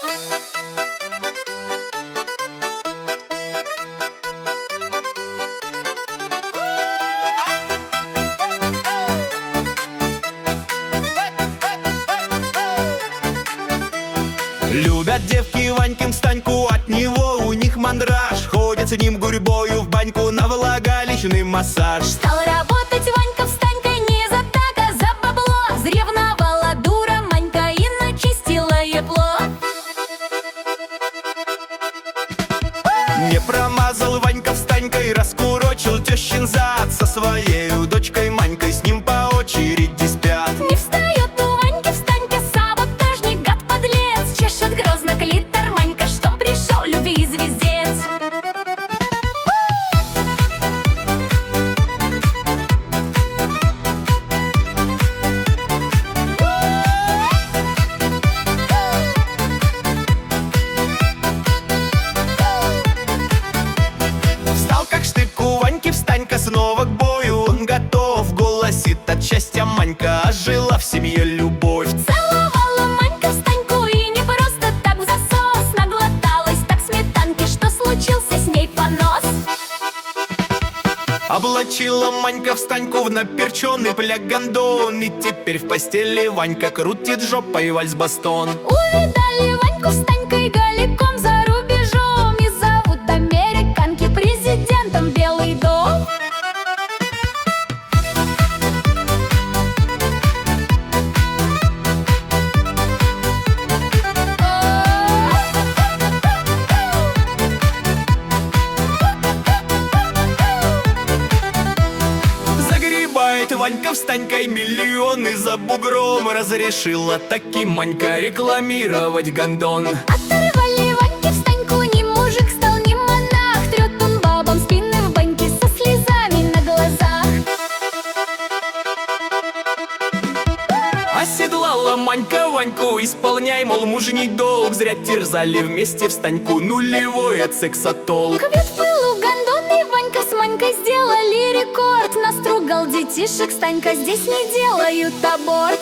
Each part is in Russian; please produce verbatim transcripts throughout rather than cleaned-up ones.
Любят девки Ванькин Станьку, от него у них мандраж. Ходят с ним гурьбою в баньку на влагалищный массаж. Стал работать Ванька Встанька не за так, а за бабло. Взревновала дура Манька и начистила ебло. Не промазал Ванька Встанькой, раскурочил тещин зад. Со своей дочкой Манькой с ним по очереди спят. Не встает у Ваньки Встанька саботажник, гад подлец. Чешет грозно клитор Манька, что пришел любви звездец. Встал как штык у Ваньки Встанька, снова к бою он готов. Голосит от счастья Манька, ожила в семье любовь. Целовала Манька Встаньку и не просто так в засос. Наглоталась так сметанки, что случился с ней понос. Облачила Манька Встаньку в наперченный пляг-гондон. И теперь в постели Ванька крутит жопой вальс-бастон. Увидали Ваньку Встанькой голиком за рубежом. И зовут американки президентом Белый дом. Загребает Ванька Встанькой миллионы за бугром. Разрешила таки Манька рекламировать гондон. Оторвали Ваньке Встаньку, ни мужик стал, ни монах. Трет он бабам спины в баньке со слезами на глазах. Оседлала Манька Ваньку, исполняй, мол, мужний долг. Зря терзали вместе Встаньку, нулевой от секса толк. Квет в пылу гондон, и Ванька с Манькой сделали рекорд. Настругал детишек Станька, здесь не делают аборт.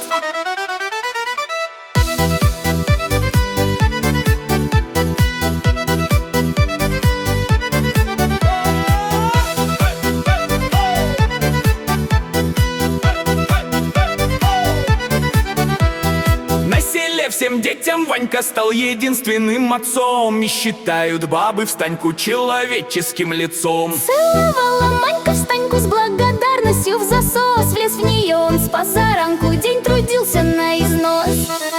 На селе всем детям Ванька стал единственным отцом. И считают бабы Встаньку человеческим лицом. Целовала Манька Встаньку с благодарностью в засос. Влез в нее он с позаранку, день трудился на износ.